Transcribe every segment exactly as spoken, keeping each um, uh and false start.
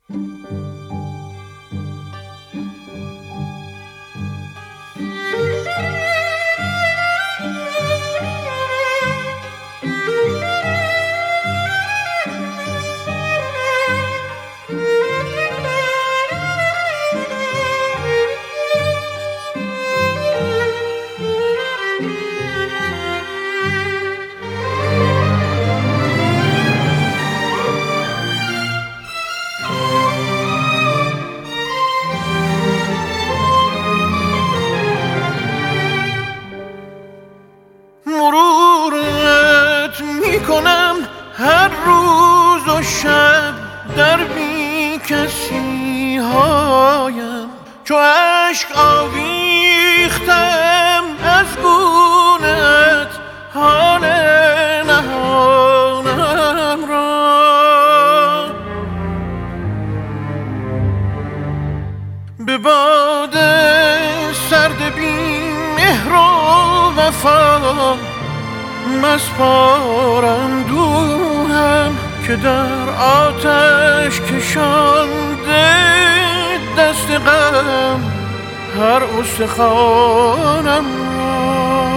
مرورت میکنم هر روز و شب در بی کسی هایم، چو عشق آویختم از گونت حال نهانم را. به باد سرد بی مهر و وفا مسپارم دوهم، که در آتش کشانده دست غم هر استخوانم را.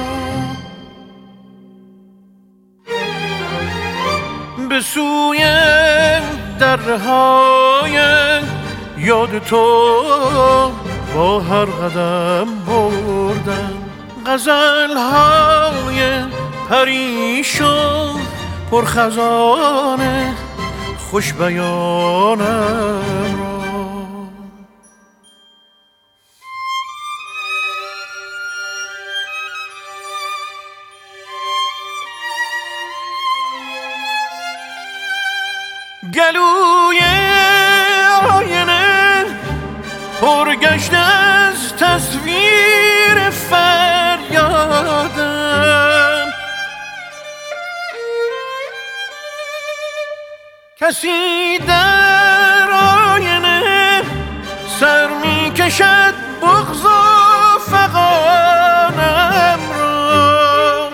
به سوی درهای یاد تو با هر قدم بردم، غزل‌های پریشان پرخزانه خوش بیانم را. گلوی آینه پرگشته از تصویر فریادم، کسی در آینه سر می کشد بغض و فغانم را.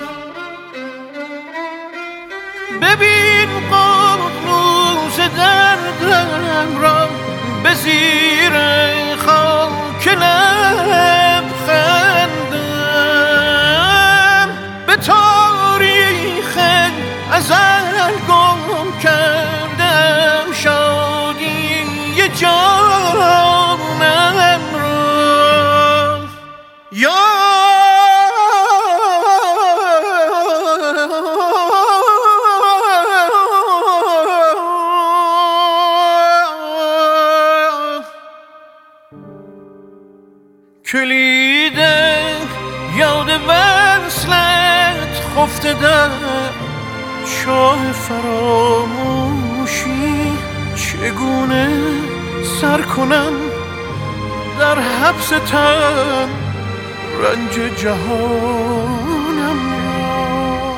ببین ققنوس دردم را به زیر خاک لب خندم، به تاریخ ازل گم کردم شادی جانم را. یا کلید یاد وصلت خفته در چاه فراموشی، چگونه سر کنم در حبس تن رنج جهانم را.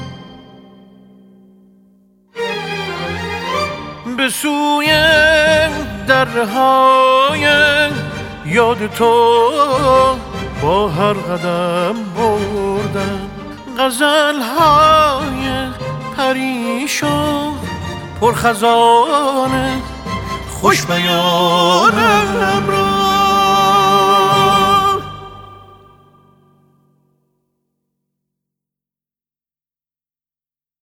به سوی درهای یاد تو با هر قدم بردم، غزل‌های پریشان پرخزانه خوش بیانم را.